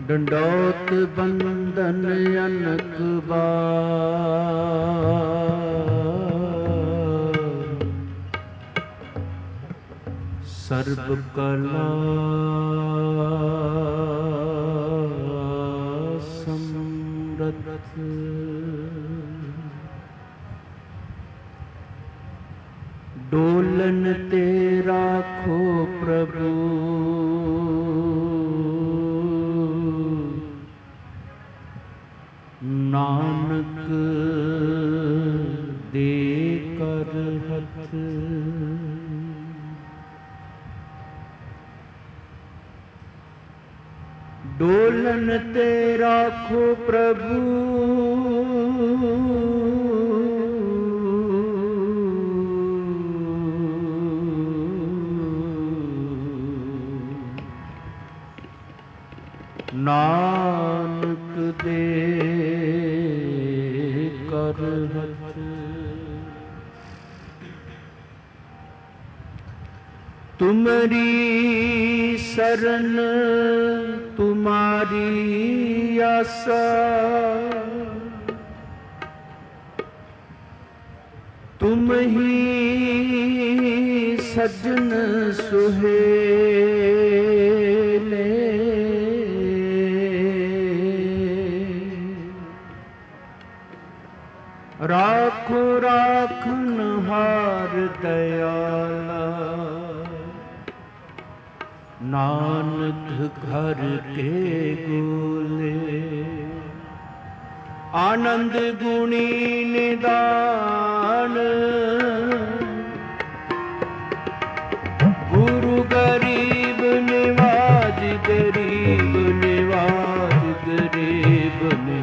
ਡੰਡੋਤ ਬੰਧਨ ਅਨਕ ਬਾਰ, ਸਰਬ ਕਲਾ ਸਮਰਥ। ਡੋਲਨ ਤੇ ਰਾਖੋ ਪ੍ਰਭੂ, ਨਾਨਕ ਦੇ ਕਰ ਹੱਥ। ਡੋਲਨ ਤੇ ਰਾਖੋ ਪ੍ਰਭੂ, ਨਾਨਕ ਦੇ ਕਰ ਹੱਥ। ਤੁਮਰੀ ਸਰਨ ਤੁਮਾਰੀ ਆਸਾ, ਤੁਮ ਹੀ ਸੱਜਣ ਸੁਹੇਲੇ। ਰਾਖੋ ਰਾਖਨਹਾਰ ਦਇਆਲਾ, ਨਾਨਕ ਘਰ ਕੇ ਗੋਲੇ। ਆਨੰਦ ਗੁਣੀ ਨਿਦਾਨ, ਗੁਰੂ ਗਰੀਬ ਨਿਵਾਜ, ਗਰੀਬ ਨਿਵਾਜ, ਗਰੀਬ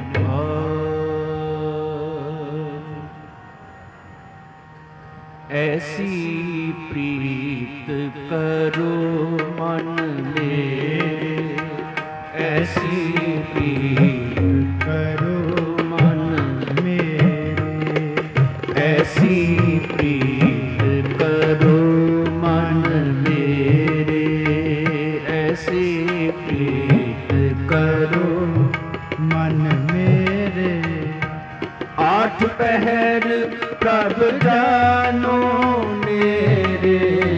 ਨਿਵਾਜ। ਐਸੀ ਪ੍ਰੀਤ ਕਰੋ ਮਨ ਮੇਰੇ, ਐਸੀ ਪ੍ਰੀਤ ਕਰੋ ਮਨ ਮੇਰੇ, ਐਸੀ ਪ੍ਰੀਤ ਕਰੋ ਮਨ ਮੇਰੇ, ਐਸੀ ਪ੍ਰੀਤ ਕਰੋ ਮਨ ਮੇਰੇ। ਆਠ ਪਹਿਰ ਪ੍ਰਭ ਜਾਨੋ ਮੇਰੇ,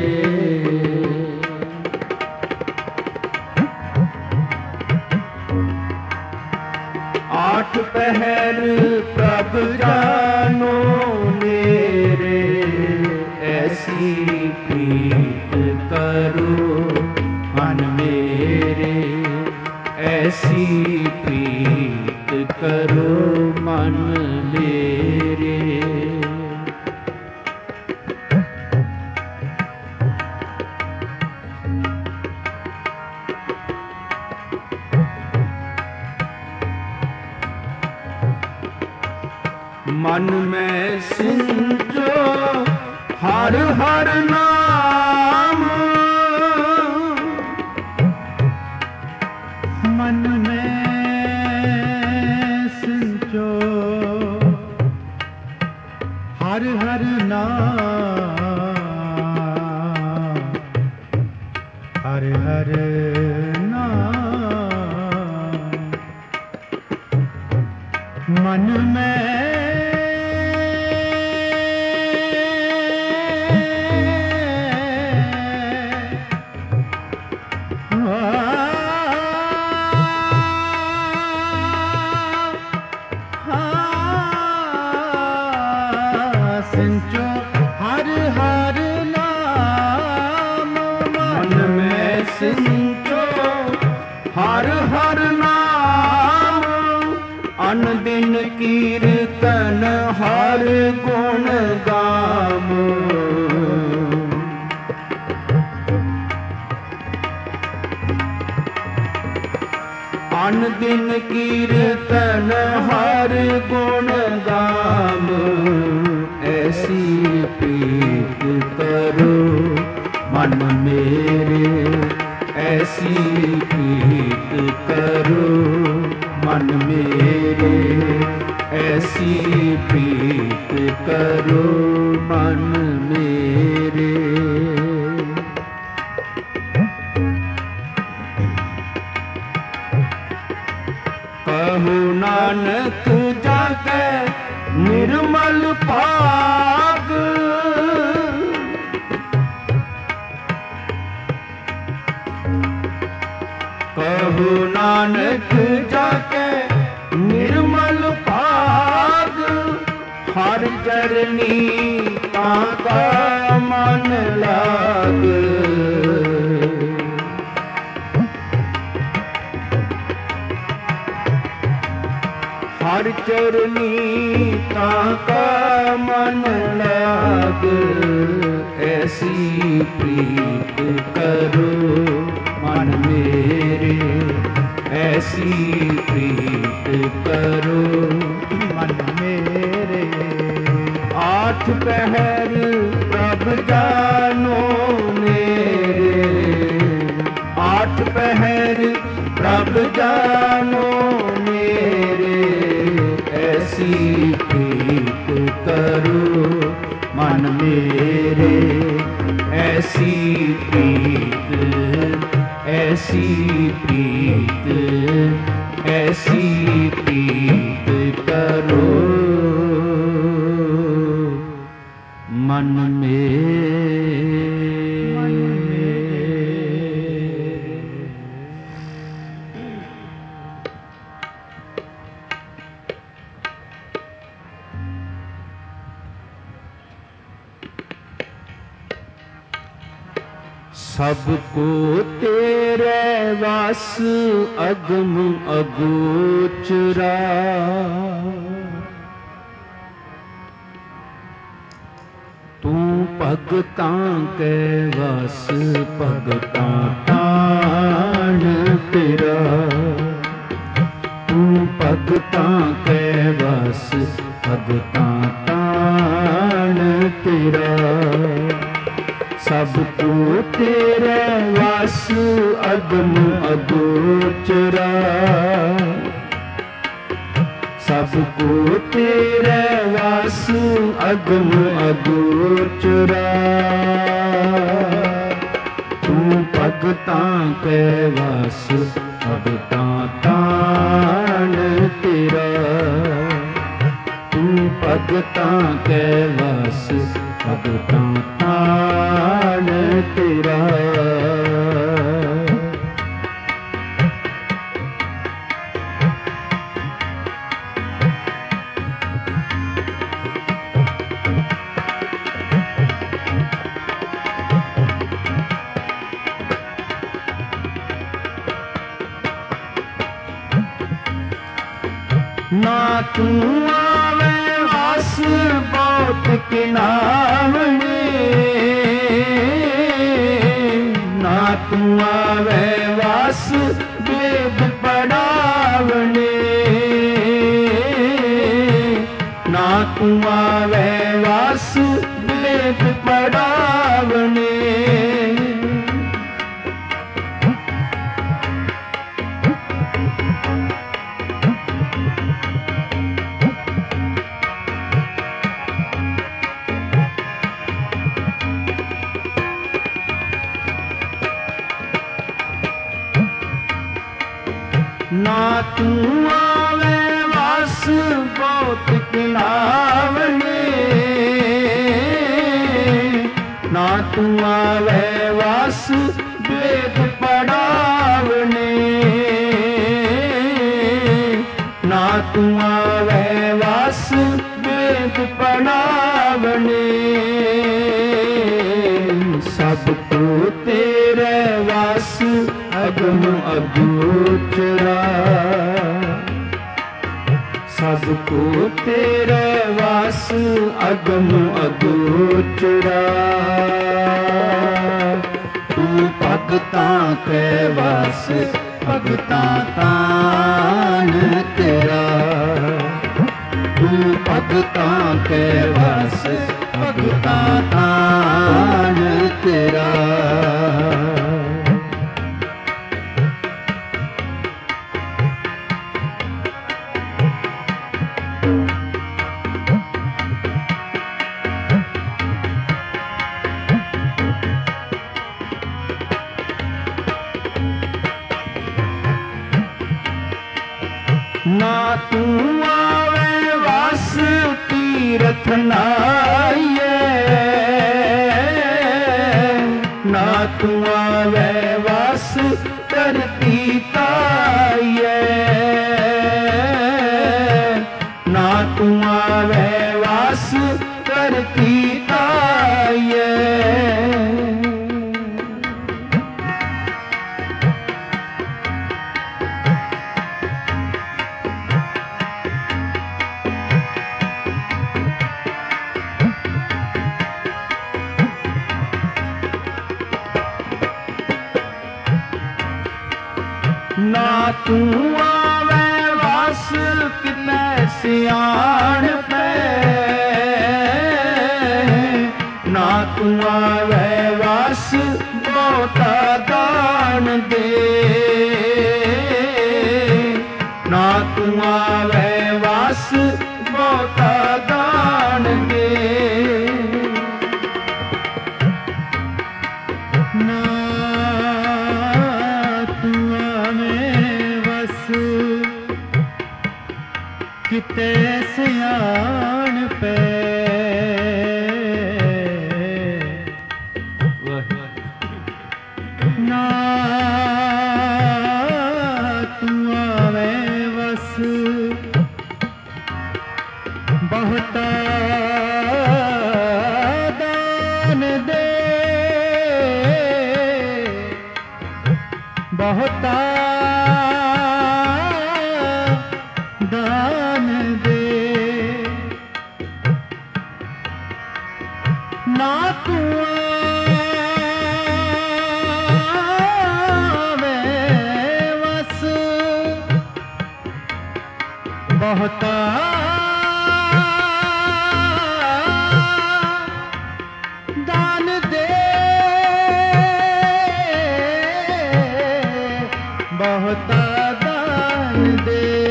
ਆਠ ਪਹਿਰ ਪ੍ਰਭ ਜਾਨੋ ਮੇਰੇ। ਐਸੀ ਪ੍ਰੀਤ ਕਰੋ ਮਨ ਮੇਰੇ, ਐਸੀ ਪ੍ਰੀਤ ਕਰੋ ਮਨ ਮੇਰੇ। ਮਨ ਮੈਂ ਸਿੰਚੋ ਹਰ ਹਰ ਨਾਮ, ਮਨ ਮੈਂ ਸਿੰਚੋ ਹਰ ਹਰ ਨਾਮ, ਹਰ ਹਰ ਨਾਮ। ਮਨ ਮੈਂ ਸਿੰਚੋ ਹਰ ਹਰ ਨਾਮ, ਮਨ ਮੈਂ ਸਿੰਚੋ ਹਰ ਹਰ ਨਾਮ। ਅਨ ਦਿਨ ਕੀਰਤਨ ਹਰ ਗੁਣ ਗਾਮ, ਅਨ ਦਿਨ ਕੀਰਤਨ ਹਰ ਗੁਣ ਗਾਮ। ਐਸੀ ਪ੍ਰੀਤ ਕਰੋ ਮਨ ਮੇਰੇ, ਐਸੀ ਪ੍ਰੀਤ ਕਰੋ ਮਨ ਮੇਰੇ, ਐਸੀ ਪ੍ਰੀਤ ਕਰੋ ਮਨ ਮੇਰੇ। ਕਹੋ ਨਾਨਕ ਜਾਗੈ ਨਿਰਮਲ ਭਾਗ। ਕਹੋ ਨਾਨਕ ਜਾਗੈ ਨਿਰਮਲ ਭਾਗ। ਹਰ ਚਰਨੀ ਤਾਂ ਕਾ ਮਨ ਲਾਗ। ਹਰ ਚਰਨੀ ਤਾਂ ਕਾ ਮਨ ਲਾਗ। ਐਸੀ ਪ੍ਰੀਤ ਕਰੋ ਮਨ ਮੇਰੇ, ਐਸੀ ਪ੍ਰੀਤ ਕਰੋ ਮਨ ਮੇਰੇ। ਆਠ ਪਹਿਰ ਪ੍ਰਭ ਜਾਨੋ ਮੇਰੇ, ਆਠ ਪਹਿਰ ਪ੍ਰਭ ਜਾਨੋ ਮੇਰੇ। ਐਸੀ ਪ੍ਰੀਤ ਕਰੋ ਮਨ ਮੇਰੇ, ਐਸੀ ਪ੍ਰੀਤ, ਐਸੀ ਪ੍ਰੀਤ, ਐਸੀ ਪ੍ਰੀਤ ਕਰੋ ਮਨ ਮੇਰੇ। ਸਭ ਕੋ ਤੇਰੇ ਵਸ ਅਗਮ ਅਗੋਚਰਾ। ਤੂੰ ਭਗਤਾਂ ਕੇ ਵਸ ਭਗਤਾਂ ਤਾਣ ਤੇਰਾ। ਤੂੰ ਭਗਤਾਂ ਕੇ ਵਸ ਭਗਤਾਂ ਤਾਣ ਤੇਰਾ। ਸਭ ਕੋ ਤੇਰੇ ਵਸ ਅਗਮ ਅਗੋਚਰਾ। ਸਭ ਕੋ ਤੇਰੇ ਵਸ ਅਗਮ ਅਗੋਚਰਾ। ਤੂੰ ਭਗਤਾਂ ਕੇ ਵਸ ਭਗਤਾਂ ਤਾਣ ਤੇਰਾ। ਤੂੰ ਭਗਤਾਂ ਕੇ ਵਸ ਭਗਤਾਂ ਤਾਣ ਤੇਰਾ। ਨਾ ਤੂੰ ਆਵੇਂ ਵਸ ਬਹੁਤ ਕਿਨਾਵਣੇ। ਨਾ ਤੂੰ ਆਵੇਂ ਵਸ ਵੇਦ ਪੜਾਵਣੇ। ਨਾ ਤੂੰ ਆਵੇਂ ਵਸ ਵੇਦ ਪੜਾਵਣੇ। ਨਾ ਤੂੰ ਆਵੇਂ ਵਸ ਬਹੁਤ ਕਿਲਾਵਣੇ। ਨਾ ਤੂੰ ਆਵੇਂ ਵਸ ਵੇਦ ਪੜਾਵਣੇ। ਨਾ ਤੂੰ ਆਵੇਂ ਵਸ ਵੇਦ ਪੜਾਵਣੇ। ਸਭ ਕੋ ਤੇਰੇ ਵਸ ਅਗਮ ਅਗੋਚਰਾ। ਸਭ ਕੋ ਤੇਰੇ ਵਸ ਅਗਮ ਅਗੋਚਰਾ। ਤੂੰ ਭਗਤਾਂ ਕੇ ਵਸ ਭਗਤਾਂ ਤਾਣ ਤੇਰਾ। ਤੂੰ ਭਗਤਾਂ ਕੇ ਵਸ ਭਗਤਾਂ ਤਾਣ ਤੇਰਾ। ਨਾ ਤੂੰ ਆਵੇ ਵਸ ਤੀਰਥ ਨਾਈਏ, ਨਾ ਤੂੰ ਆਵੇ ਵਸ ਧਰਤੀ ਤਾਈਏ, ਨਾ ਤੂੰ ਆਵੇ ਵਸ ਧਰਤੀ ਤਾਈਏ। ਨਾ ਤੂੰ ਆਵੇ ਵਸ ਕਿਤੈ ਸਿਆਣ ਪੈ, ਨਾ ਤੂੰ ਆਵੇ ਵਸ ਬਹੁਤਾ ਦਾਨ ਦੇ, ਨਾ ਤੂੰ ਆਵੇ ਵਸ ਬਹੁਤਾ ਦਾਨ ਦੇ। ਕਿਤੇ ਸਿਆਣ ਪੈ, ਨਾ ਤੂੰ ਆਵੇ ਵਸ ਬਹੁਤਾ ਦਾਨ ਦੇ, ਬਹੁਤਾ ਦਾਨ ਦੇ। ਨਾ ਤੂੰ ਆਵੇ ਵਸ ਬਹੁਤਾ ਦਾਨ ਦੇ, ਬਹੁਤਾ ਦਾਨ ਦੇ।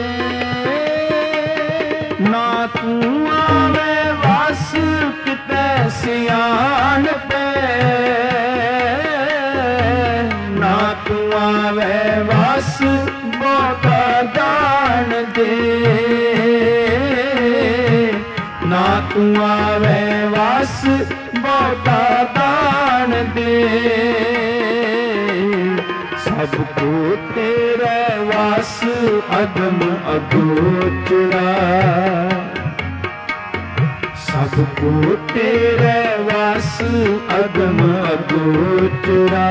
ਨਾ ਤੂੰ ਆਵੇ ਵਸ ਕਿਤੈ ਸਿਆਣ ਪੈ, ਨਾ ਤੂੰ ਆਵੇ ਵਸ ਬਹੁਤਾ ਦਾਨ ਦੇ, ਨਾ ਤੂੰ ਆਵੇ ਵਸ ਬਹੁਤਾ ਦਾਨ ਦੇ। ਸਭ ਕੋ ਤੇਰੇ ਵਸ ਅਗਮ ਅਗੋਚਰਾ, ਸਭ ਕੋ ਤੇਰੇ ਵਸ ਅਗਮ ਅਗੋਚਰਾ।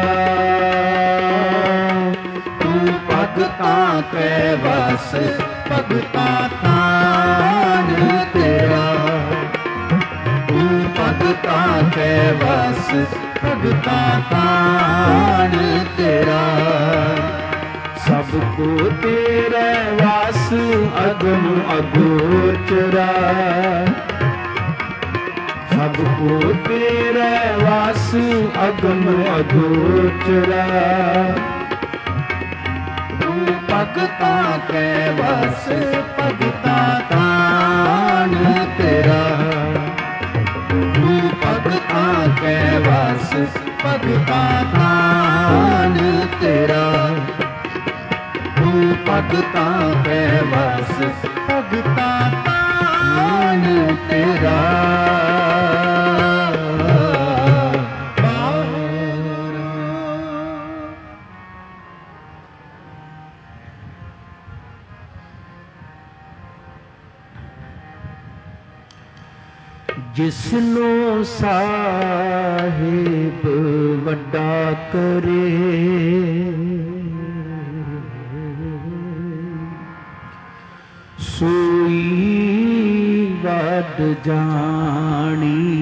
ਤੂੰ ਭਗਤਾਂ ਕੈ ਵਸ ਭਗਤਾਂ ਤਾਣ ਤੇਰਾ, ਤੂੰ ਭਗਤਾਂ ਕੈ ਵਸ ਭਗਤਾਂ ਤਾਣ ਤੇਰਾ। ਸਭ ਕੋ ਤੇਰੇ ਵਸ ਅਗਮ ਅਗੋਚਰਾ, ਸਭ ਕੋ ਤੇਰੇ ਵਸ ਅਗਮ ਅਗੋਚਰਾ। ਤੂੰ ਭਗਤਾਂ ਕੈ ਵਸ ਭਗਤਾਂ ਤਾਣ ਤੇਰਾ, ਤੂੰ ਭਗਤਾਂ ਕੈ ਵਸ ਭਗਤਾਂ ਤਾਣ ਤੇਰਾ, ਤੂੰ ਭਗਤਾਂ ਕੈ ਵਸ ਭਗਤਾਂ ਤਾਣ ਤੇਰਾ। ਜਿਸਨੂੰ ਸਾਹਿਬ ਵੱਡਾ ਕਰੇ, ਸੋਈ ਵੱਡ ਜਾਣੀ,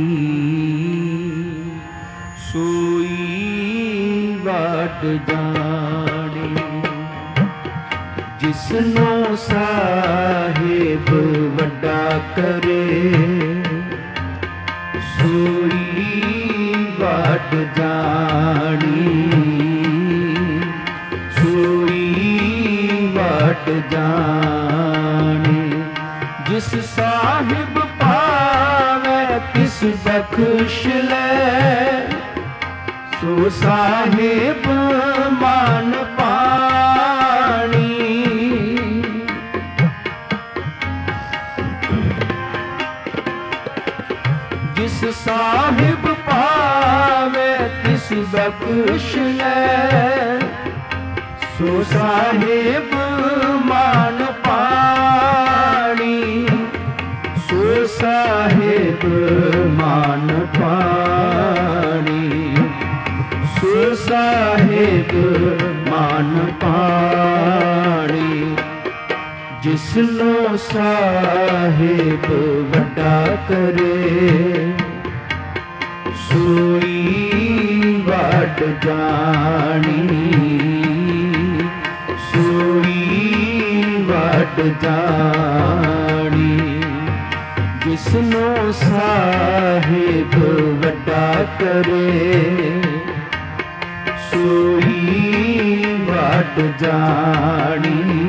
ਸੋਈ ਵੱਡ ਜਾਣੀ। ਜਿਸਨੂੰ ਸਾਹਿਬ ਵੱਡਾ ਕਰੇ, ਸੋਈ ਵੱਡ ਜਾਣੀ, ਸੋਈ ਵੱਡ ਜਾਣੀ। ਜਿਸ ਸਾਹਿਬ ਪਾਵੇ ਤਿਸ ਬਖਸ਼ ਲੈ, ਸੋ ਸਾਹਿਬ ਮਨ ਪਾਣੀ। ਬਖਸ਼ ਲੈ। ਸੋ ਸਾਹਿਬ ਮਾਨ ਪਾਣੀ, ਸੋ ਸਾਹਿਬ ਮਾਨ ਪਾਣੀ, ਸੋ ਸਾਹਿਬ ਮਾਨ ਪਾਣੀ। ਜਿਸਨੂੰ ਸਾਹਿਬ ਵੱਡਾ ਕਰੇ, ਸੋਈ ਵਡ ਜਾਣੀ, ਸੋਈ ਵਡ ਜਾਣੀ। ਜਿਸਨੂੰ ਸਾਹਿਬ ਵੱਡਾ ਕਰੇ, ਸੋਈ ਵਡ ਜਾਣੀ,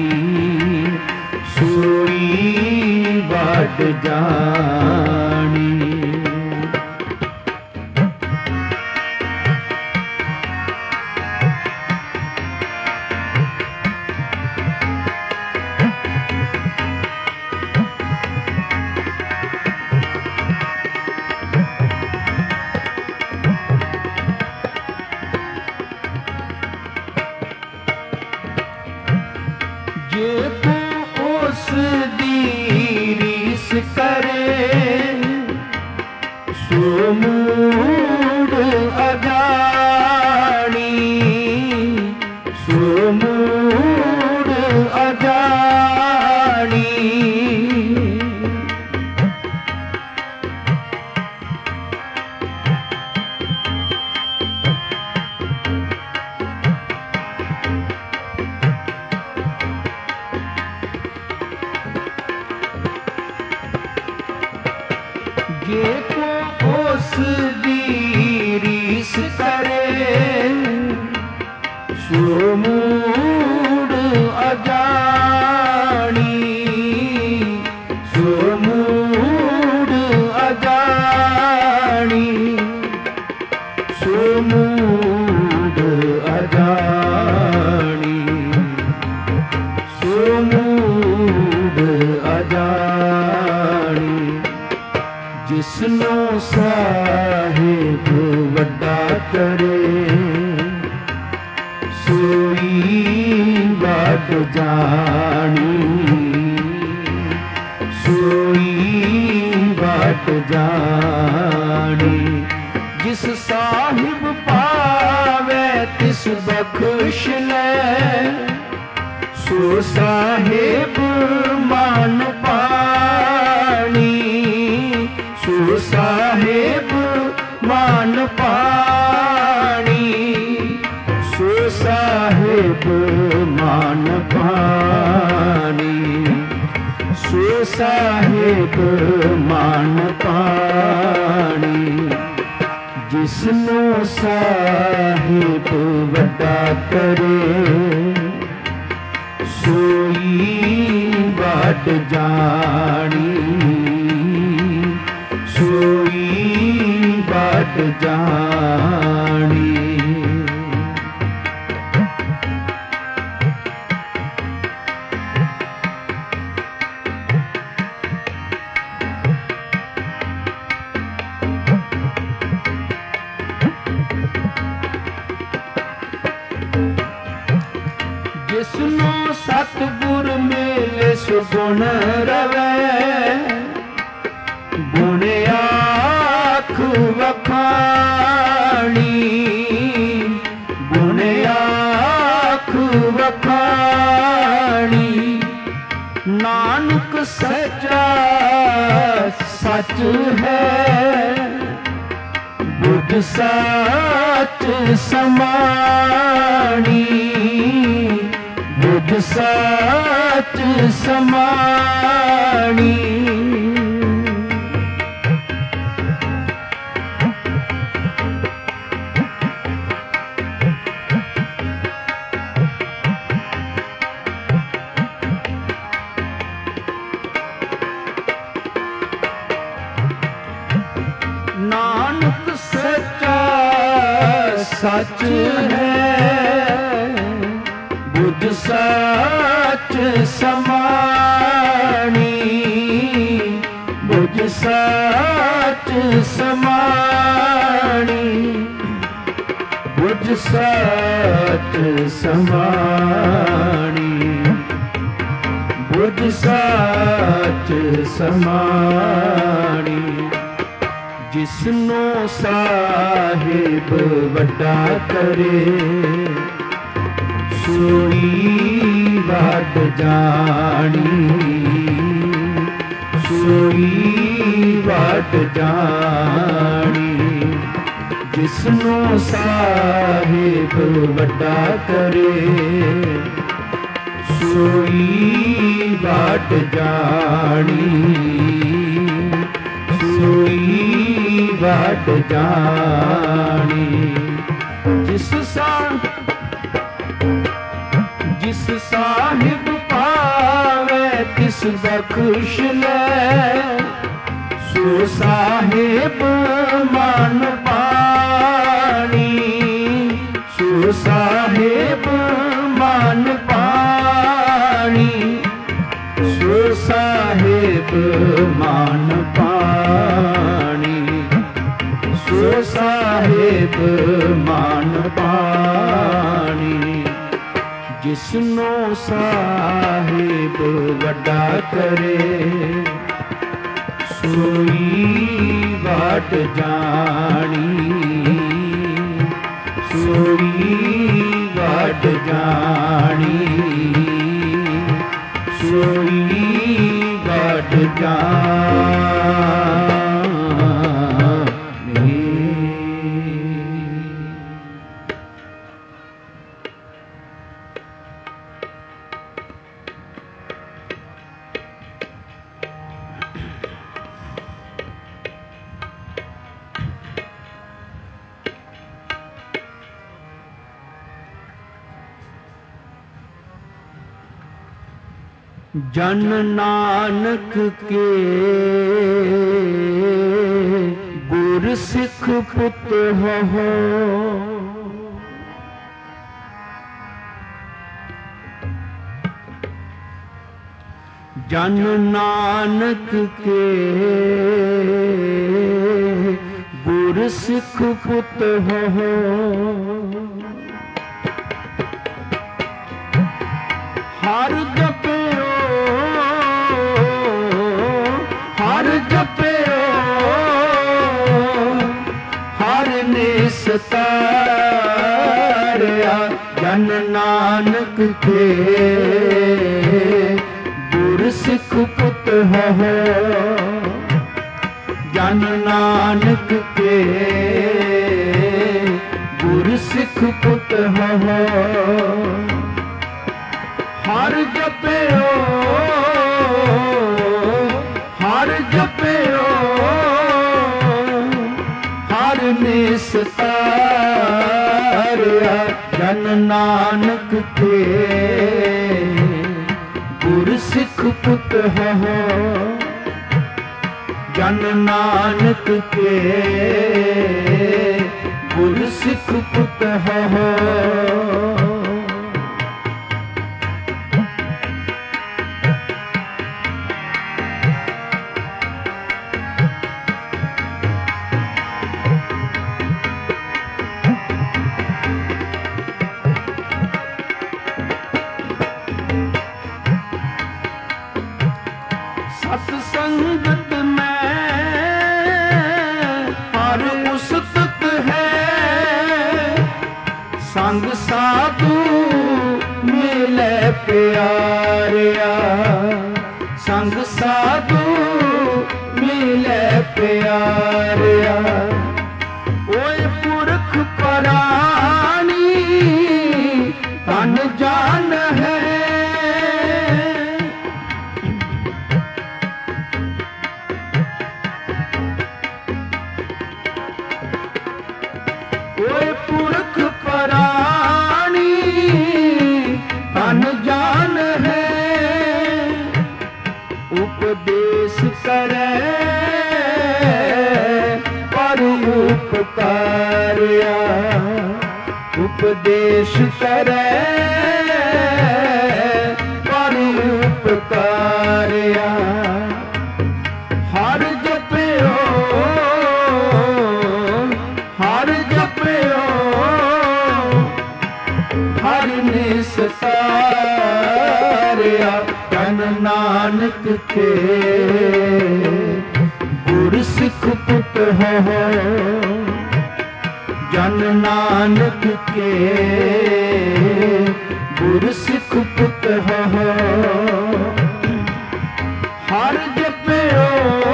ਸੋਈ ਵਡ ਜਾਣੀ। ਜੇ ਤੂੰ ਉਸ ਦੀ ਰੀਸ ਕਰੇ, ਸੋ ਮੂੜ ਅਜਾਣੀ, ਸੋ ਮੂੜ ਅਜਾਣੀ। ਜੇ ਕੋ ਉਸ ਦੀ ਰੀਸ ਕਰੇ, ਸੋ ਮੂੜ ਅਜਾਣੀ, ਸੋ ਮੂੜ ਅਜਾਣੀ, ਸੋ ਮੂੜ ਅਜਾਣੀ, ਸੋ ਮੂੜ ਅਜਾਣੀ। ਜਿਸਨੂੰ ਸਾਹਿਬ ਵੱਡਾ ਕਰੇ, ਸੋਈ ਵਡ ਜਾਣੀ, ਸੋਈ ਵਡ ਜਾਣੀ। ਜਿਸ ਸਾਹਿਬ ਪਾਵੇ ਤਿਸ ਬਖਸ਼ ਲੈ, ਸੋ ਸਾਹਿਬ ਮਾਨ ਪਾਣੀ, ਸੋ ਸਾਹਿਬ ਮਾਨ ਪਾਣੀ, ਸੋ ਸਾਹਿਬ ਮਾਨ ਪਾਣੀ, ਸੋ ਸਾਹਿਬ ਮਾਨ ਪਾਣੀ। ਜਿਸਨੂੰ ਸਾਹਿਬ ਵੱਡਾ ਕਰੇ, ਸੋਈ ਵਡ ਜਾਣੀ, ਸੋਈ ਵਡ ਜਾਣੀ। ਜਿਸਨੂੰ ਸਤਿਗੁਰ ਮਿਲੇ ਸੁਗੁਣ ਰਵੈ, ਗੁਣ ਆਖ ਵਖਾਣੀ, ਗੁਣ ਆਖ ਵਖਾਣੀ। ਨਾਨਕ ਸੱਚਾ ਸੱਚ ਹੈ, ਬੁੱਧ ਸੱਚ ਸਮਾਣੀ, ਬੁੱਧ ਸੱਚ ਸਮਾਣੀ। ਨਾਨਕ ਸੱਚਾ ਸੱਚ ਹੈ, ਬੁੱਧ ਸੱਚ ਸਮਾਣੀ, ਬੁੱਧ ਸੱਚ ਸਮਾਣੀ। ਸਾਚ ਸਮਾਣੀ, ਬੁੱਝ ਸਾਚ ਸਮਾਣੀ। ਜਿਸਨੂੰ ਸਾਹਿਬ ਵੱਡਾ ਕਰੇ, ਸੋਈ ਵੱਡ ਜਾਣੀ, ਸੋਈ ਵੱਡ ਜਾਣੀ। ਜਿਸਨੂੰ ਸਾਹਿਬ ਵੱਡਾ ਕਰੇ, ਸੋਈ ਵੱਡ ਜਾਣੀ, ਸੋਈ ਵੱਡ ਜਾਣੀ। ਜਿਸ ਸਾਹਿਬ ਪਾਵੇ ਤਿਸ ਬਖਸ਼ ਲੈ, ਸੋ ਸਾਹਿਬ ਮਨ ਪਾਣੀ, ਸੋ ਸਾਹਿਬ ਮਨ ਪਾਣੀ, ਸੋ ਸਾਹਿਬ ਮਨ ਪਾਣੀ, ਸੋ ਸਾਹਿਬ ਮਨ ਪਾਣੀ। ਜਿਸਨੂੰ ਸਾਹਿਬ ਵੱਡਾ ਕਰੇ, ਸੋਈ ਵੱਡ ਜਾਣੀ, ਸੋਈ ਵੱਡ ਜਾਣੀ, ਸੋਈ ਵੱਡ ਜਾਣੀ। जन नानक के गुर सिख पुत हो, जन नानक के गुर सिख पुत हो। हर जपियो हर जपियो हर निस्तारिया, जन नानक के गुर सिख पुत हो, जन नानक के गुर सिख पुत हो। हर जपियो हर जपियो हर निस्तारिया, जन नानक के गुर सिख पुत हो, जन नानक के गुर सिख पुत हो। सत्संगत में हर उस्तत है, संग साधु मिले प्यारिया, संग साधु मिले प्यारिया। ओए पुरख परानी तन जान है, पुरख परानी तन जान है। उपदेश करे पर उपकारिया, उपदेश करे पर उपकारिया। हर जपियो हर जपियो ਸਤਾਰਿਆ। ਜਨ ਨਾਨਕ ਕੇ ਗੁਰ ਸਿੱਖ ਪੁੱਤ ਹੋ। ਜਨ ਨਾਨਕ ਕੇ ਗੁਰ ਸਿੱਖ ਪੁੱਤ ਹੋ। ਹਰ ਜਪਿਓ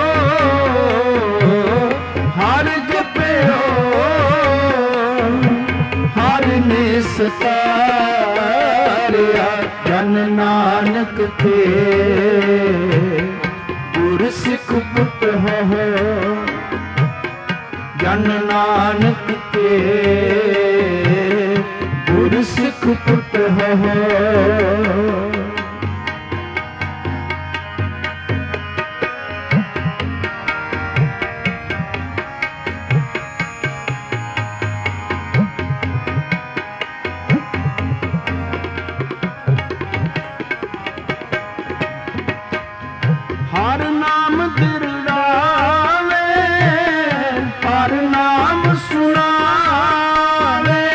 ਹਰ ਜਪਿਓ ਹਰ ਨੇ ਸਤਾਰਿਆ। ਜਨ ਨਾਨਕ ਕੇ ਗੁਰ ਸਿੱਖ ਪੁੱਤ ਹੋ। ਜਨ ਨਾਨਕ ਕੇ ਗੁਰ ਸਿੱਖ ਪੁੱਤ ਹੋ। ਹਰ ਨਾਮ ਦਿਰੜਾਵੇ ਹਰ ਨਾਮ ਸੁਣਾਵੇ।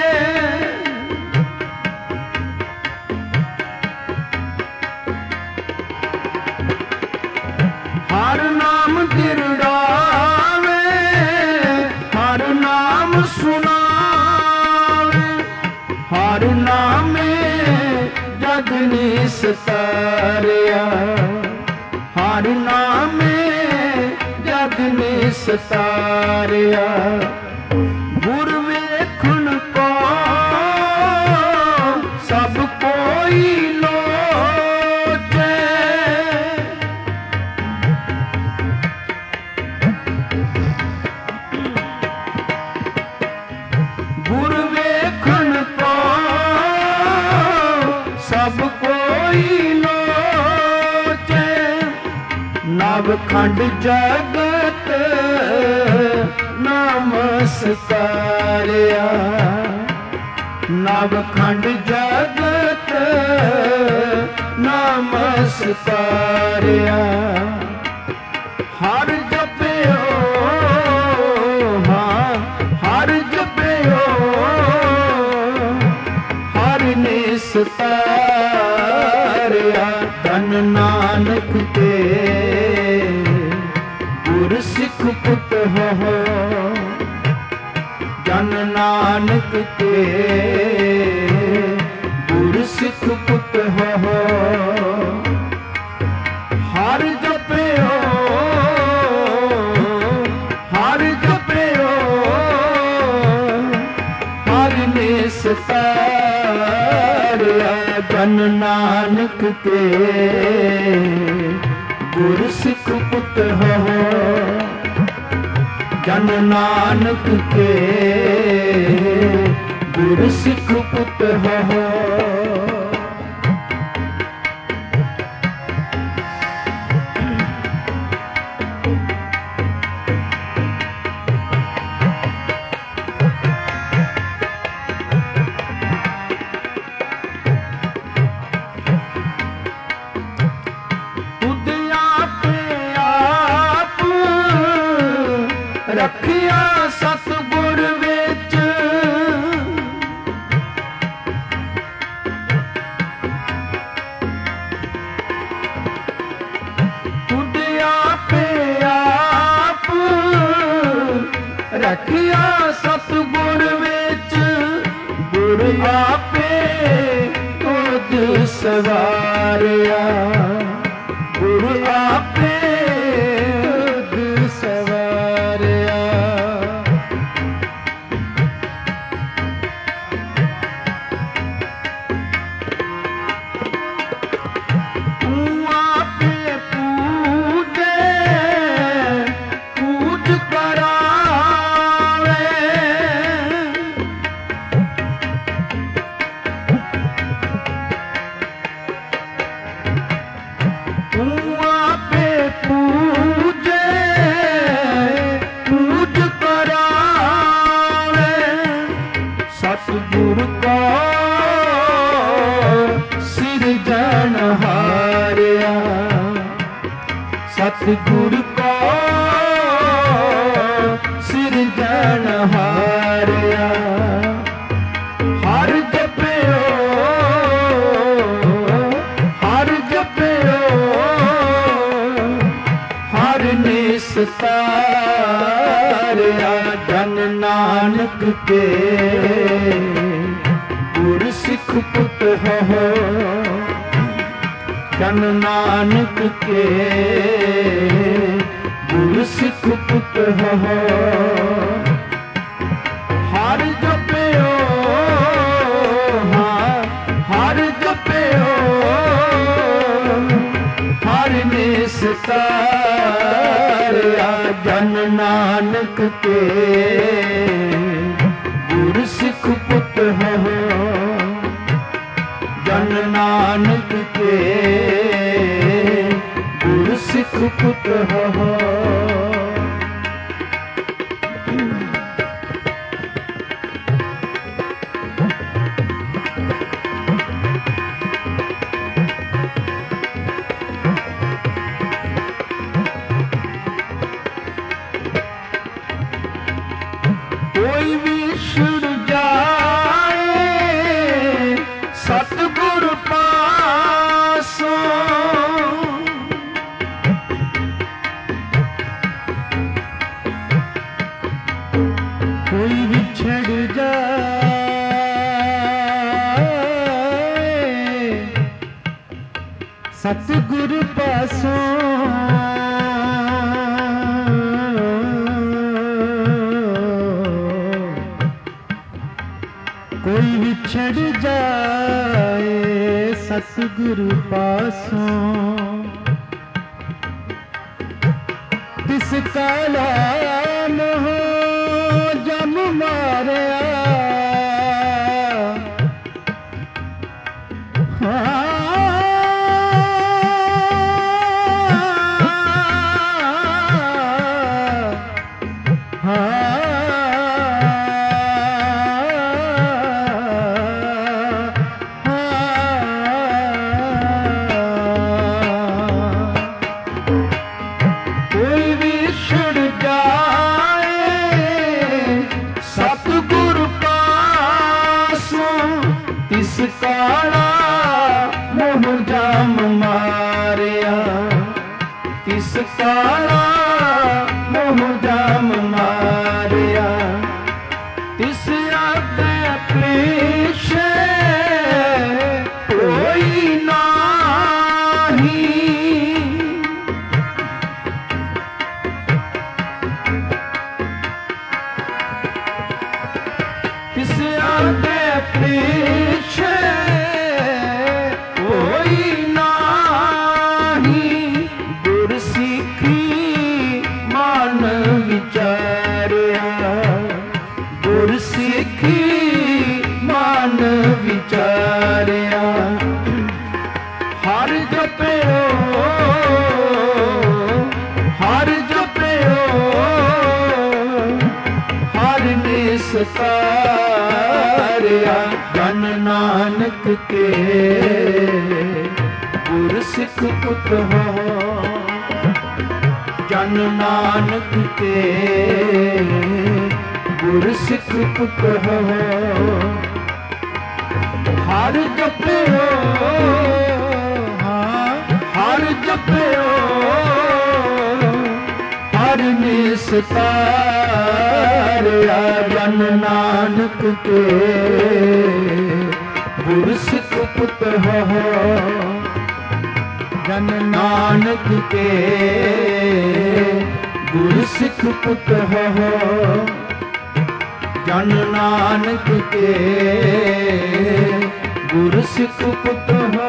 ਹਰ ਨਾਮ ਦਿਰੜਾਵੇ ਹਰ ਨਾਮ ਸੁਣਾਵੇ। ਹਰ ਨਾਮੇ ਜਗ ਨੀ ਸਤਾਰਿਆ। ਹਰ ਨਾਮੇ ਜਗ ਨੀ ਸਤਾਰਿਆ। ਗੁਰ ਵੇਖਣ ਕੋ ਸਭ ਕੋਈ ਲੋਚੈ। ਗੁਰ ਵੇਖਣ ਕੋ ਸਭ ਕੋਈ ਲੋਚੈ। ਨਵਖੰਡ ਜਗਤ ਨਮਸਕਾਰਿਆ। ਨਵਖੰਡ ਜਗਤ ਨਮਸਕਾਰਿਆ। ਹਰ ਜਪਿਓ ਹਾਂ ਹਰ ਜਪਿਓ ਹਰ ਨੇ ਸਤਾਰਿਆ। ਧਨ ਨਾਨਕ ਕੇ ਗੁਰ ਸਿੱਖ ਪੁੱਤ ਹੋ। ਜਨ ਨਾਨਕ ਕੇ ਗੁਰ ਸਿੱਖ ਪੁੱਤ ਹੋ। ਹਰ ਜਪਿਓ ਹਰ ਜਪਿਓ ਹਰ ਨੇ ਸਤਾਰਿਆ। ਜਨ ਨਾਨਕ ਕੇ ਗੁਰ ਸਿੱਖ ਪੁੱਤ ਹੋ। ਜਨ ਨਾਨਕ ਕੇ ਗੁਰ ਸਿੱਖ ਪੁੱਤ ਹੋ। ਰੱਖਿਆ ਸਤਿਗੁਰ ਵਿੱਚ ਖੁਦ ਆਪੇ ਆਪ ਰੱਖਿਆ ਸਤਿਗੁਰ ਵਿੱਚ। ਗੁਰ ਆਪੇ ਖੁਦ ਸਵਾਰਿਆ। ਗੁਰ ਆਪੇ ਖੁਦ ਸਵਾਰਿਆ। ਤੂੰ ਆਪੇ ਪੂਜੇ ਪੂਜ ਕਰਾਵੇ। ਤੂੰ ਆਪੇ ਪੂਜੇ ਪੂਜ ਕਰਾਵੇ। ਸਤਿਗੁਰ ਕੋ ਸਿਰਜਣਹਾਰਿਆ। ਸਤਿਗੁਰ ਕੋ ਸਿਰਜਣਹਾਰਿਆ। ਹਰ ਜਪਿਓ ਸਤਾਰਿਆ ਜਨ ਨਾਨਕ ਕੇ ਗੁਰ ਸਿੱਖ ਪੁੱਤ ਹੋ ਜਨ ਨਾਨਕ ਕੇ ਗੁਰ ਸਿੱਖ ਪੁੱਤ ਹੋ ਹਰ ਜਪਿਓ ਹਰ ਜਪਿਓ ਹਰ ਨੇ ਸਤਾਰਿਆ ਜਨ ਨਾਨਕ ਕੇ ਗੁਰ ਸਿੱਖ ਪੁੱਤ ਹੋ ਜਨ ਨਾਨਕ ਕੇ ਗੁਰ ਸਿੱਖ ਪੁੱਤ ਹੋ ਕੋਈ ਵਿਛੜ ਜਾਏ ਸਤਿਗੁਰ ਪਾਸੋਂ ਕੋਈ ਵਿਛੜ ਜਾਏ ਸਤਿਗੁਰ ਪਾਸੋਂ ਕੋਈ ਵਿਛੜ ਜਾਏ ਸਤਿਗੁਰੂ ਪਾਸੋਂ ਤਿਸ ਕਾਲਾ ਮੋਹ ਜਮ ਮਾਰਿਆ ਤਿਸ ਕਾਲਾ ਮੋਹ ਜਮ ਮਾਰਿਆ ਤਿਸ ਕਾਲਾ ਮੋਹ ਜਮ ਮਾਰਿਆ ਤਿਸ ਆਗੇ ਕਲੇਸ਼ੇ ਕੋਈ ਨਾਹੀ ਤਿਸ ਆਗੇ ਕਲੇਸ਼ੇ ਕੋਈ ਨਾਹੀ ਗੁਰ ਸਿੱਖੀ ਮਨ ਵਿਚਾਰਿਆ ਗੁਰ ਸਿੱਖੀ ਮਨ ਵਿਚਾਰਿਆ ਹਰ ਜਪਿਓ ਹਰ ਜਪਿਓ ਹਰ ਨੇ ਸਤਾਰਿਆ ਜਨ ਨਾਨਕ ਕੇ ਗੁਰ ਸਿੱਖ ਪੁੱਤ ਹੋ ਜਨ ਨਾਨਕ ਕੇ ਗੁਰ ਸਿੱਖ ਪੁੱਤ ਹੋ ਹਰ ਜਪਿਓ ਹਰ ਜਪਿਓ ਹਰ ਨੇ ਸਤਾਰਿਆ ਜਨ ਨਾਨਕ ਕੇ ਗੁਰ ਸਿੱਖ ਪੁੱਤ ਹੋ ਜਨ ਨਾਨਕ ਕੇ ਗੁਰ ਸਿੱਖ ਪੁੱਤ ਹੋ ਜਨ ਨਾਨਕ ਕੇ ਗੁਰ ਸਿੱਖ ਪੁੱਤ ਹੋ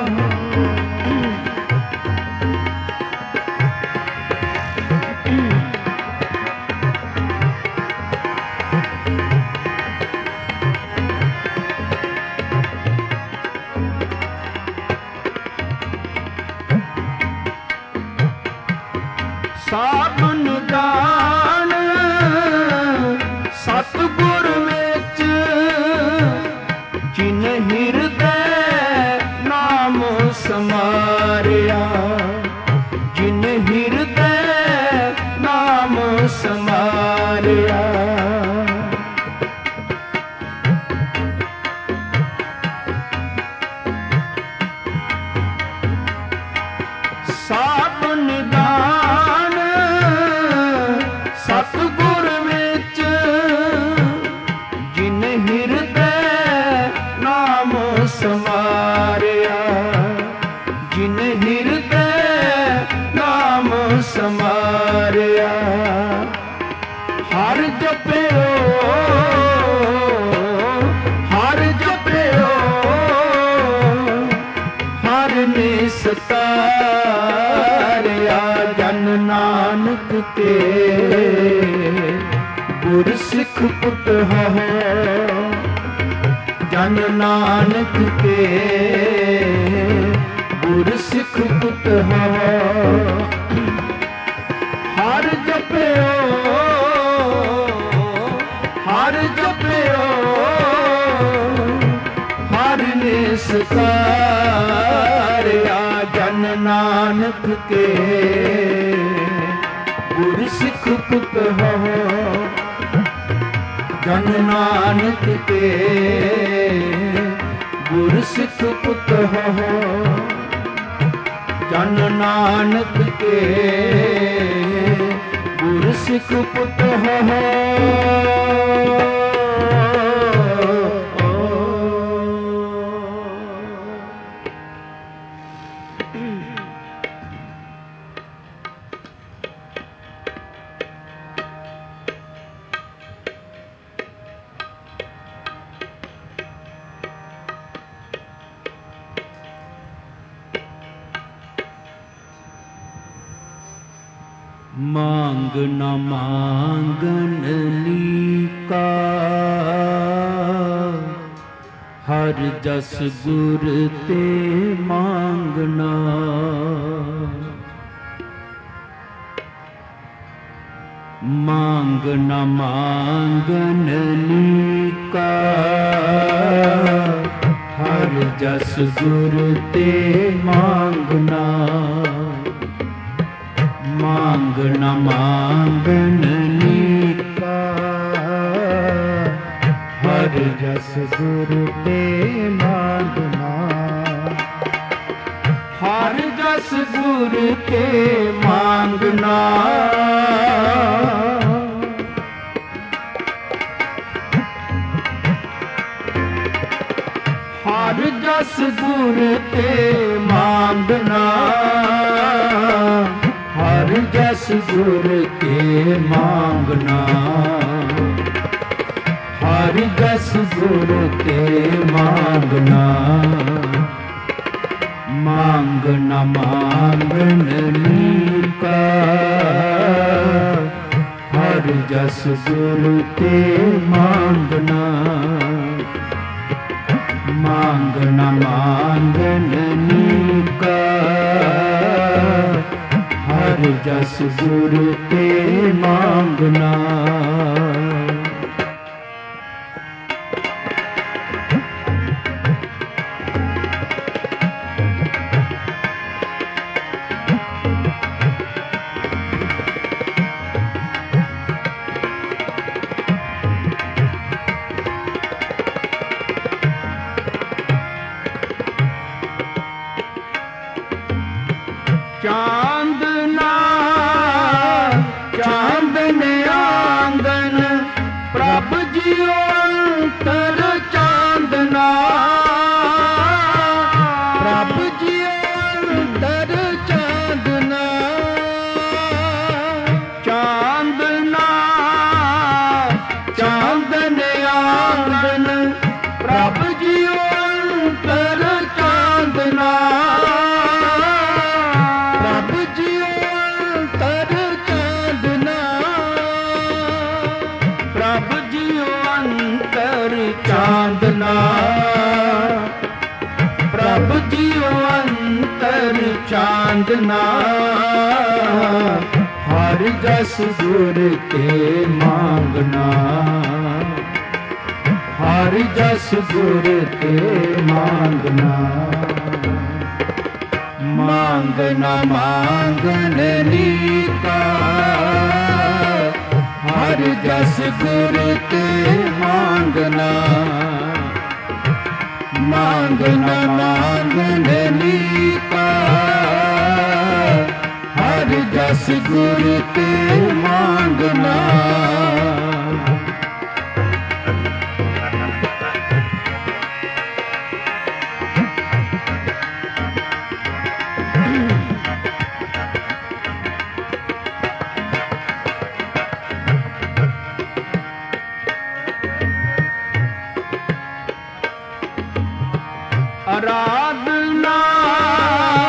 ਸਾਬਨ ਦਾਨ ਸਤਿਗੁਰ ਵਿੱਚ ਜਿਨ ਹਿਰਦੈ ਨਾਮ ਸਮਾਰਿਆ ਜਿਨ ਹਿਰਦੈ ਨਾਮ ਸਮਾਰਿਆ ਸਾਬਨ ਦਾਨ ਨਿਸਤਾਰਿਆ ਜਨ ਨਾਨਕ ਕੇ ਗੁਰ ਸਿੱਖ ਪੁੱਤ ਹੋ ਜਨ ਨਾਨਕ ਕੇ ਗੁਰ ਸਿੱਖ ਪੁੱਤ ਹੋ ਹਰ ਜਪਿਓ ਹਰ ਜਪਿਓ ਹਰ ਨਿਸਤਾਰਿਆ ਜਨ ਨਾਨਕ ਕੇ ਗੁਰ ਸਿੱਖ ਪੁੱਤ ਹੋ ਜਨ ਨਾਨਕ ਕੇ ਗੁਰ ਸਿੱਖ ਪੁੱਤ ਹੋ ਜਨ ਨਾਨਕ ਕੇ ਗੁਰ ਸਿੱਖ ਪੁੱਤ ਹੋ मांग न मांगन लीका हर जस गुर ते मांगना मांग न मांगन लीका हर जस गुर ते मांगना मांग न मांगन लीका हर जस गुर ते मांगना हर जस गुर ते मांगना हर जस गुर ते मांगना हर जस गुर के मांगना हर जस गुर के मांगना मांग न मांगन लीका हर जस गुर के मांगना मांग न मांगन लीका हर जस गुर ते मांगना चांदना चांदन आंगन प्रभ जियो अंतर चांदना प्रभ जियो अंतर चांदना चांदना चांदन आंगन प्रभ जियो अंतर चांदना चांदना प्रभ जियो अंतर चांदना हर जस गुर के मांगना हर जस गुर के मांगना मांग न मांगन लीका हर जस गुर ते मांगना मांग न मांगन लीका हर जस गुर ते मांगना आराधना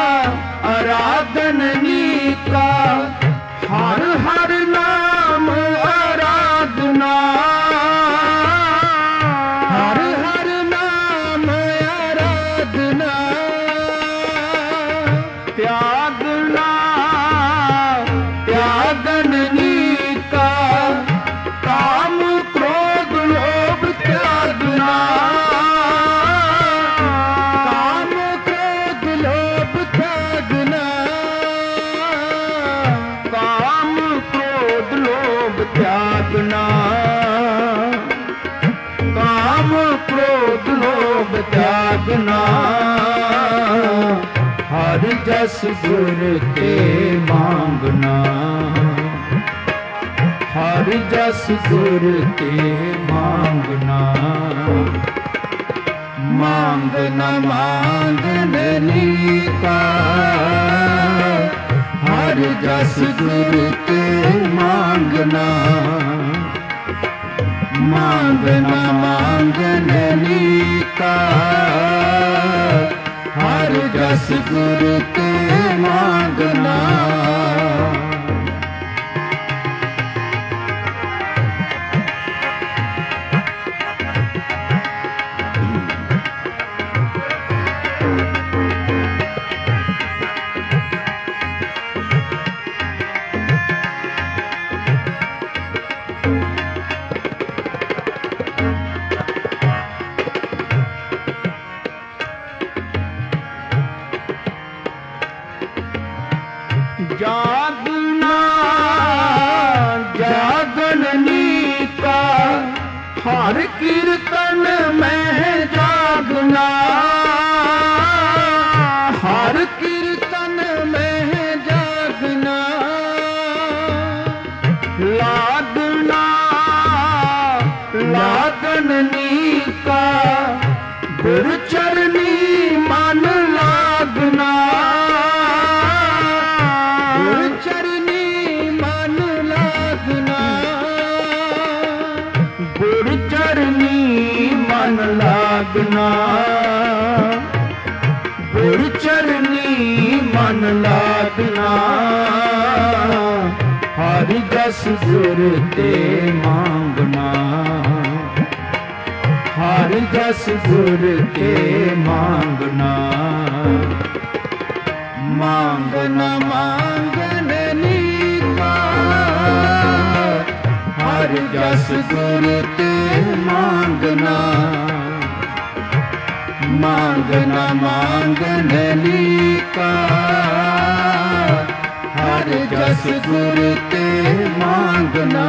ਹਰਿ ਜਸ ਗੁਰ ਤੇ ਮੰਗਣਾ, ਹਰਿ ਜਸ ਗੁਰ ਤੇ ਮੰਗਣਾ। ਮੰਗ ਨ ਮੰਗਣੀ ਕਾ, ਹਰਿ ਜਸ ਗੁਰ ਤੇ ਮੰਗਣਾ। ਮੰਗ ਨ ਮੰਗਣੀ ਕਾ, ਹਰਿ ਜਸ ਗੁਰ ਤੇ ਮੰਗਣਾ। ਜਾਗਣਾ ਜਾਗਣਨੀ ਕਾ, ਹਰ ਕੀਰਤਨ ਮੈਂ ਜਾਗਣਾ। ਹਰ ਕੀਰਤਨ ਮੈਂ ਜਾਗਣਾ। ਲਾਗਣਾ ਲਾਗਣਨੀ ਕਾ, ਗੁਰ ਚਰਨੀ ਮਨ ਲਾਗਣਾ। ਚਰਨੀ ਮਨ ਲਾਗਣਾ। ਗੁਰ ਚਰਨੀ ਮਨ ਲਾਗਣਾ। ਗੁਰ ਚਰਨੀ ਮਨ ਲਾਗਣਾ। ਹਰਿ ਜਸ ਗੁਰ ਤੇ ਮੰਗਣਾ। ਹਰਿ ਜਸ ਗੁਰ ਤੇ ਮੰਗਣਾ। ਮੰਗ ਨ ਮੰਗਣੀ ਕਾ, ਹਰਿ ਜਸ ਗੁਰ ਤੇ ਮੰਗਣਾ। ਮੰਗ ਨ ਮੰਗਣੀ ਕਾ, ਹਰਿ ਜਸ ਗੁਰ ਤੇ ਮੰਗਣਾ।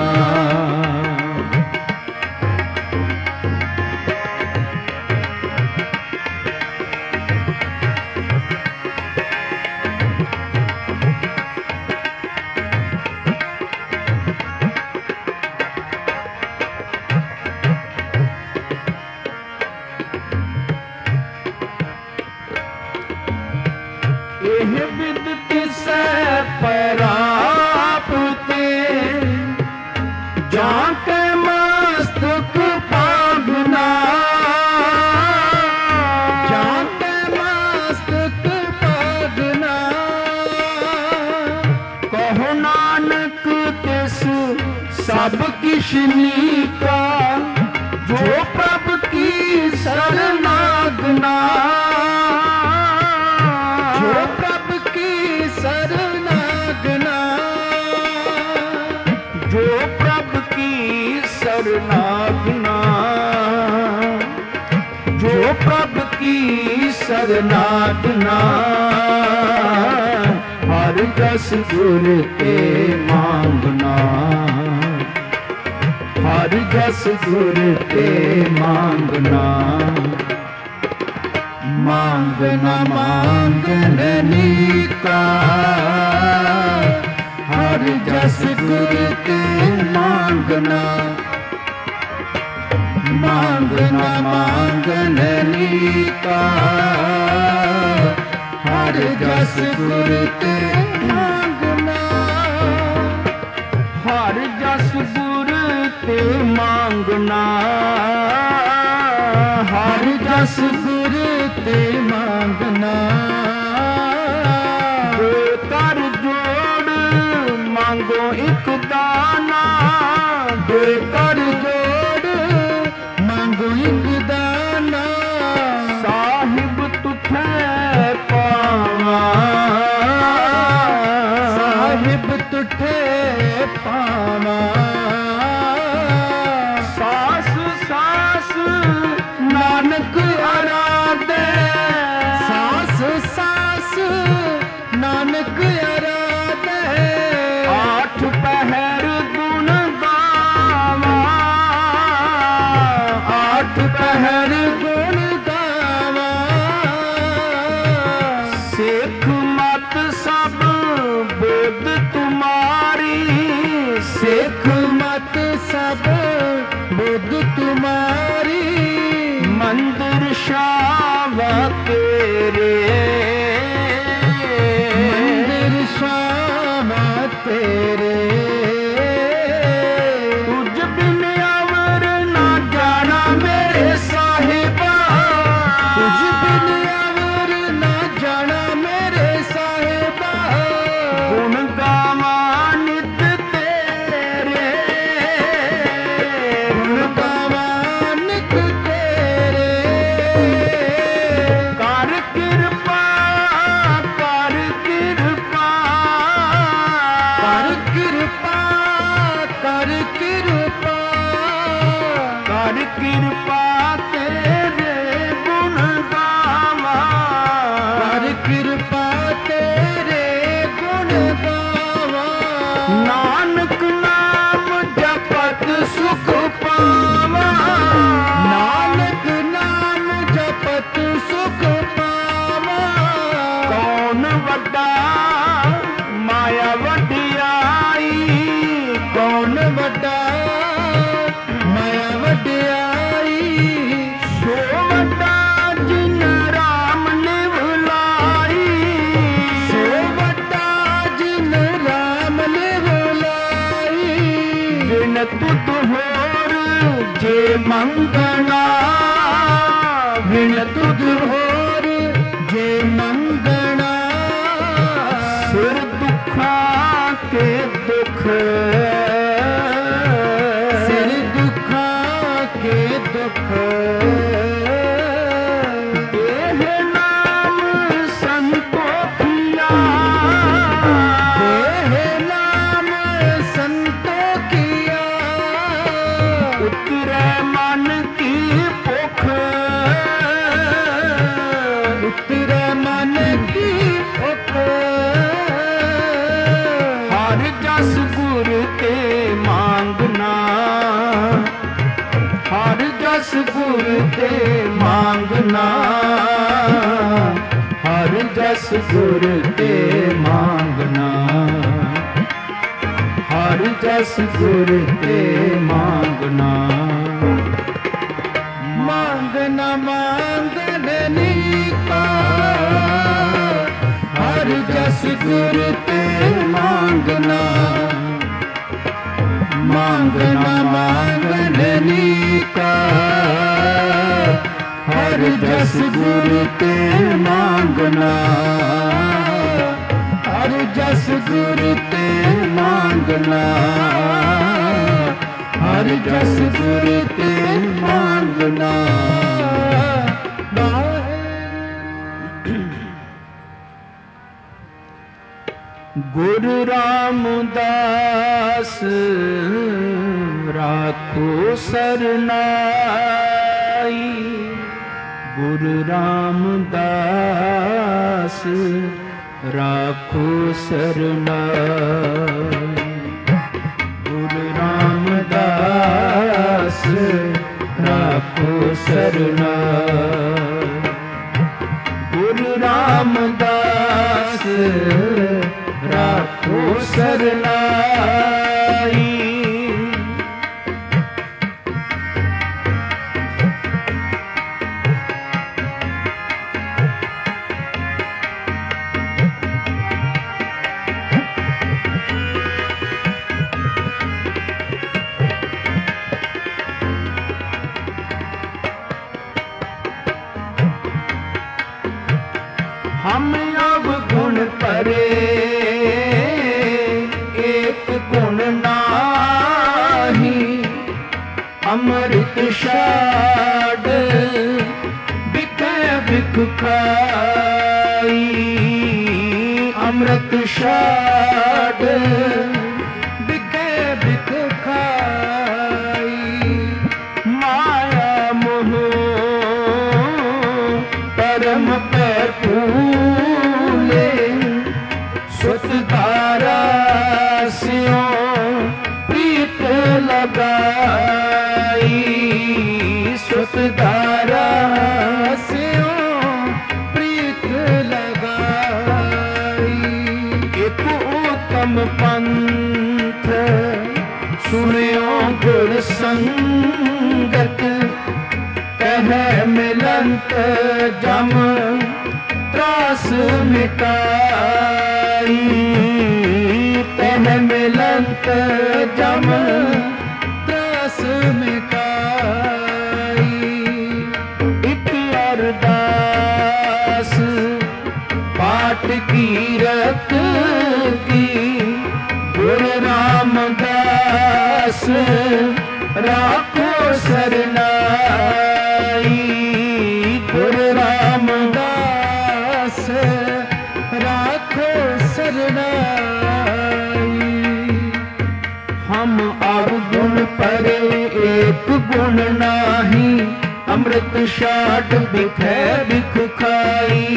ਇਹ ਬਿਦ ਤਿਸੈ ਪ੍ਰਾਪਤੇ, ਜਾਂ ਕੇ ਮਸਤਕ ਪਾਗਨਾ। ਜਾਂ ਕੇ ਮਸਤਕ ਪਾਗਨਾ। ਕਹੋ ਨਾਨਕ ਤਿਸ ਸਭ ਕਿਛ ਨੀਕਾ, ਜੋ ਪ੍ਰਭ ਕੀ ਸਰਨਾਗਨਾ। ਜੋ ਪ੍ਰਭ ਕੀ ਸਰਨਾਗਨਾ। ਜੋ ਪ੍ਰਭ ਕੀ ਸਰਨਾਗਨਾ। ਜੋ ਪ੍ਰਭ ਕੀ ਸਰਨਾਗਨਾ। ਹਰਿ ਜਸ ਗੁਰ ਤੇ ਮੰਗਣਾ। ਹਰਿ ਜਸ ਗੁਰ ਤੇ ਮੰਗਣਾ। ਮੰਗ ਨ ਮੰਗਣੀ ਕਾ, ਹਰਿ ਜਸ ਗੁਰ ਤੇ ਮੰਗਣਾ। ਮੰਗ ਨ ਮੰਗਣੀ ਕਾ, ਹਰਿ ਜਸ ਗੁਰ ਤੇ ਮੰਗਣਾ। ਹਰਿ ਜਸ ਗੁਰ ਤੇ ਮੰਗਣਾ। ਹਰਿ ਜਸ ਗੁਰ ਤੇ ਮੰਗਣਾ। ਦੋ ਕਰ ਜੋੜ ਮੰਗੋ ਇਕ ਦਾਨਾ। ਦੋ ਕਰ ਜੋੜ ਮੰਗੋ ਇਕ ਦਾਨਾ। ਸਾਹਿਬ ਤੁਠੈ ਪਾਵਾ। ਸਾਹਿਬ ਤੁਠੈ ਪਾਵਾ। ਸਾਸ ਸਾਸ ਨਾਨਕ ਅਰਾ वड्डा माया वड्डियाई, कौन वड्डा माया वड्डियाई, सो वड्डा जिन राम ने बुलाई, सो वड्डा जिन राम ने बुलाई, बिन तुत होर जे मंगना, बिन तुध होर जे मंगना, सिर दुखा के दुख, सिर दुखा के दुख, देह नाम संतोखिया, देह नाम संतों किया, उतरे मन की भुख, उतरे मन की भुख, हर जस गुर ते मांगना, हर जस गुर ते मांगना, हर जस गुर ते मांगना, हर जस गुर ते मांगना, मांगना मांगनी का, हर जस गुर ते मांगना, मांगना मांगनी का, हर जस गुर ते मांगना, हर जस गुर ते मांगना, हर जस गुर ते मांगना। गुरु रामदास राखो सरनाई, गुरु रामदास राखो सरनाई, गुरु रामदास राखो सरनाई, गुरु रामदास राखो सरनाई। हम अब गुण परे एक गुण नाही, अमृत शाड बिकै बिख खाई, अमृत शाड बिकै बिख खाई, माया मोह परम पे फूले, सुतधारा स्यों प्रीत लगाई, सुतधारा स्यों प्रीत लगाई, एक उत्तम पंथ सुनियो गुर संगत, कह मिलंत जम त्रास मिटाई, तह मिलंत जम त्रास मिटाई, इत अरदास पाठ कीरत की, गुरु रामदास राखो सरनाई, गुरु रामदास राखो सरनाई। हम अवगुण परे एक गुण नाही, अमृत शाट बिखै बिख खाई,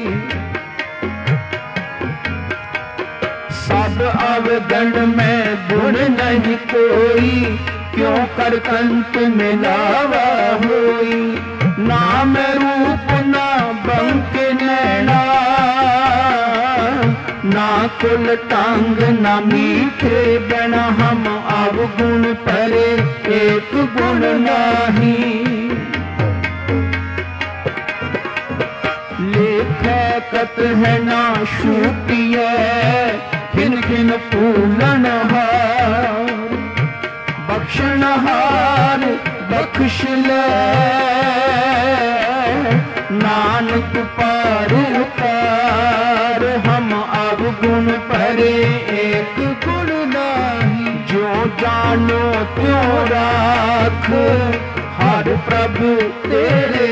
सब अवगण में गुण नहीं कोई, क्यों कर कंत मिलावा होई, नाम रूप ना बंक नैना, ना कुल टांग ना मीठे बन हम अवगुण परे एक गुण नाही। लेखकत है ना शूटिय खिन खिन फूलन हार बख्शन हार बख्श ले नानक पार उतार हम अवगुण परे एक गुण नाही। जो जानो त्यों राख हर प्रभु तेरे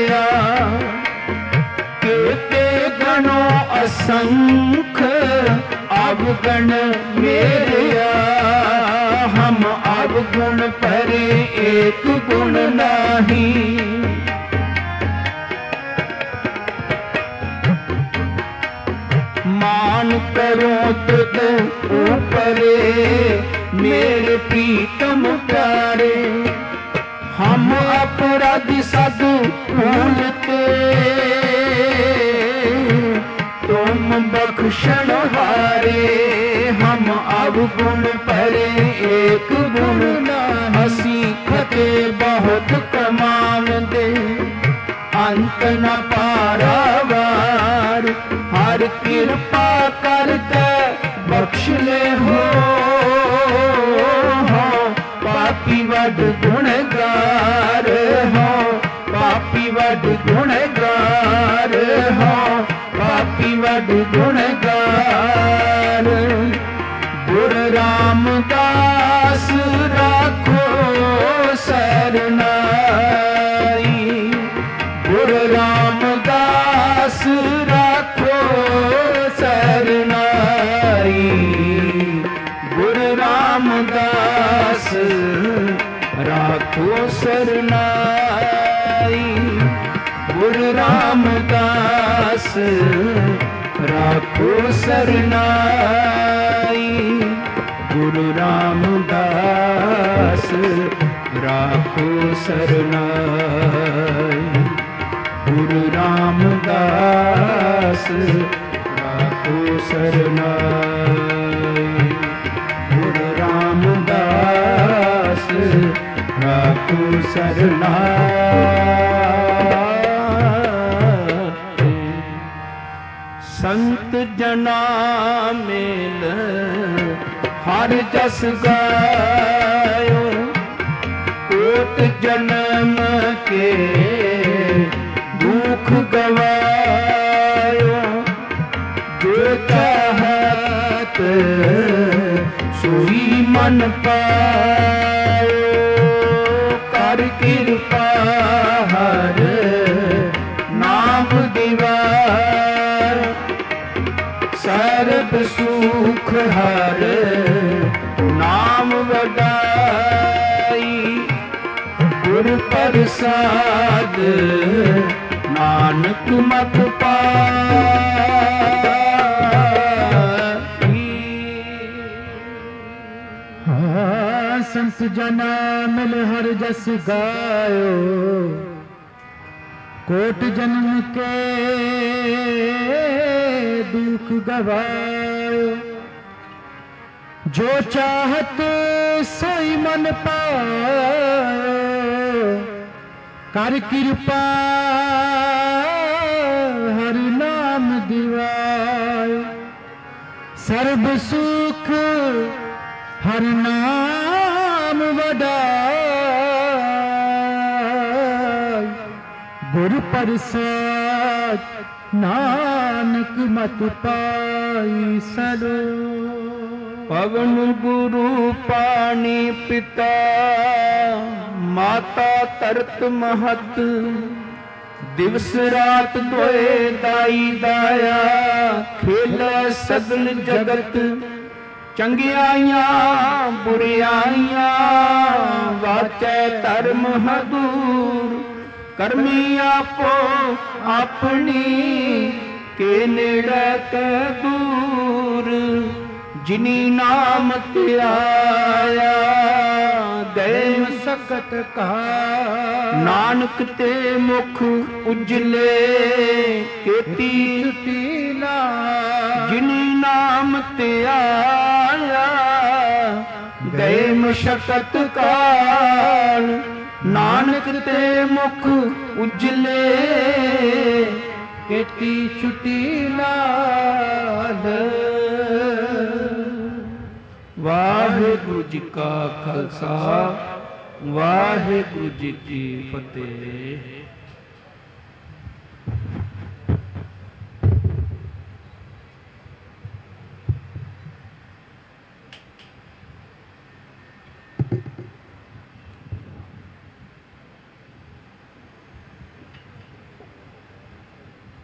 केते गणो असंख अवगण मेरे हम अवगुण परे एक गुण नाही। मान करो तुद ऊपरे मेरे प्रीतम प्यारे हम अपराधी सद भूलते तुम बख्शन हारे हम अवगुण परे एक गुण ना। हसी खते बहुत कमावते अंत न पारावार हर कृपा करते बख्श ले हो पापी वड गुणगार हो पापी वड गुणगार हो पापी वड गुणगार। गुरु रामदास राखो सरनाई गुरु रामदास राखो सरनाई गुरु रामदास राखो सरनाई गुरु रामदास राखो सरनाई गुरु रामदास राखो सरनाई गुरु रामदास राखो सरनाई गुरु रामदास राखो सरनाई। संत जना मेल हर जस गायो कोट जन्म के दुख गवायो जो चाहत सोई मन पायो कर कृपा हर नाम दिवार सर्ब सुख हर नाम वडाई गुर प्रसाद नानक मत पाई। संत जना मिल हर जस गायो कोट जन्म के दुख गवायो जो चाहत सोई मन पायो कर कृपा हरि नाम दिवायो सर्व सुख हर नाम वडाई गुरु प्रसाद नानक मत पाई सरो। पवन गुरु पानी पिता माता तरत महत दिवस रात दोए दाई दाया खेल सगल जगत चंगियाइया बुरियाइया वाचै धर्म हदूर करमी आपो अपनी के नेड़े के दूर ਜਿਨੀ ਨਾਮ ਧਿਆਇਆ ਗਏ ਸਕਤ ਕਾ ਨਾਨਕ ਤੇ ਮੁਖ ਉਜਲੇ ਕੀਤੀ ਛੁਟੀ ਲਾ ਜਿਨੀ ਨਾਮ ਧਿਆਇਆ ਗਏ ਮਸ਼ਕਤ ਕਾਲ ਨਾਨਕ ਤੇ ਮੁਖ ਉਜਲੇ ਕੀਤੀ ਛੁਟੀ ਲਾਲ। ਵਾਹਿਗੁਰੂ ਜੀ ਕਾ ਖਾਲਸਾ ਵਾਹਿਗੁਰੂ ਜੀ ਕੀ ਫਤਿਹ।